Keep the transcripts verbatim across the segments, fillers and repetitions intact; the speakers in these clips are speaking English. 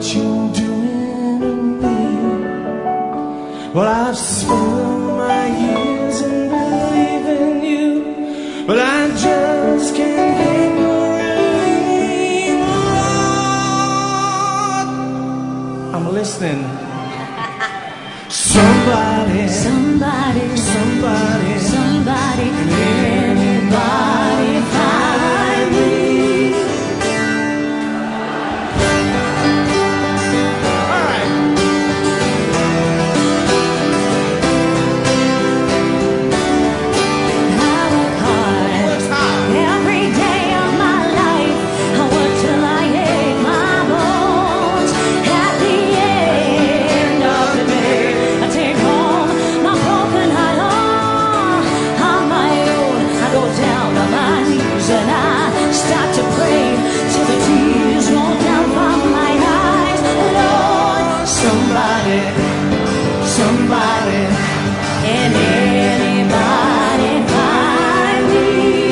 you're doing to me. Well, I've spent my years in believing you, but I just can't get no relief. Lord, I'm listening. Somebody, Somebody, somebody, somebody, anybody find me? All right. I work hard What's hard? every day of my life. I work till I ache my bones. At the end of the day, I take home my broken heart all on my own. I go down on my knees and I start to pray till the tears roll down from my eyes. Lord, Somebody, somebody, and anybody find me?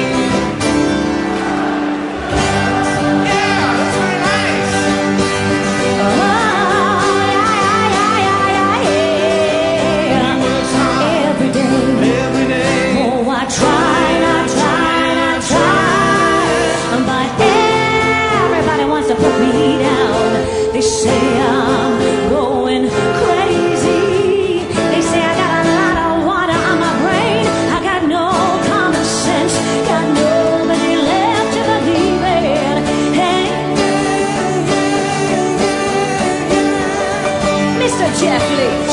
yeah, that's very nice. Oh, yeah, yeah, yeah, yeah, What's hard? yeah. Every day. Every day. Oh, I try, I try, I try, but everybody wants to put me down. They say I'm going crazy. They say I got a lot of water on my brain. I got no common sense, got nobody left to believe in. Hey, Mister Jeff Lee.